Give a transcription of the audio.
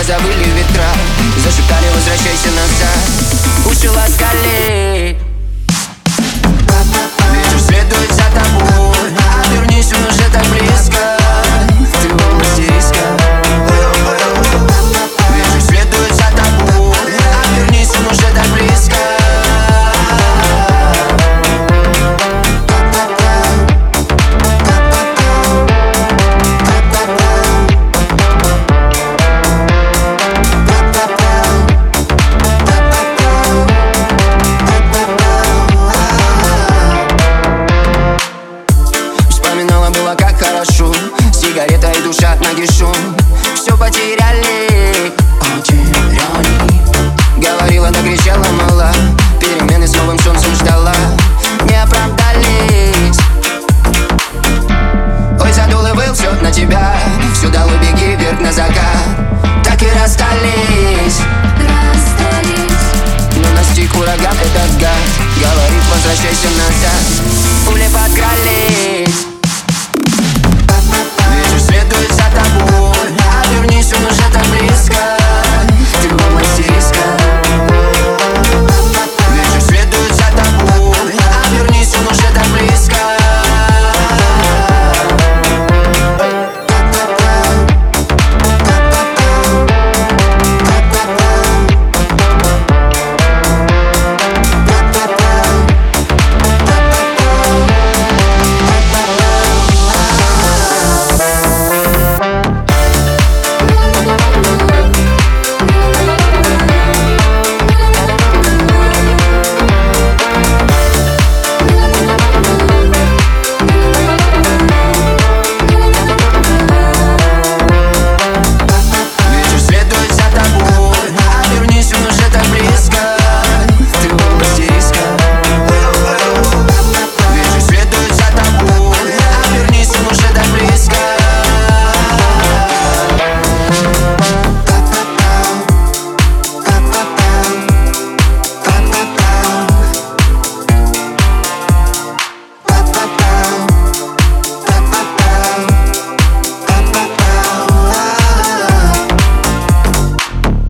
завыли ветра, зашептали: возвращайся назад. Уши ласкали, ветер следует за тобой. Обернись, он уже так близко, ты в области риска. Ветер следует за тобой, обернись, он уже так близко. Было как хорошо, сигарета и душа нагишом. Все потеряли, говорила, да кричала, мала. Перемены с новым солнцем ждала, не оправдались. Ой, задул и был все на тебя, все дал и беги вверх на закат. Так и расстались. Но настиг ураган этот гад, говорит: возвращайся назад. Пули подкрались.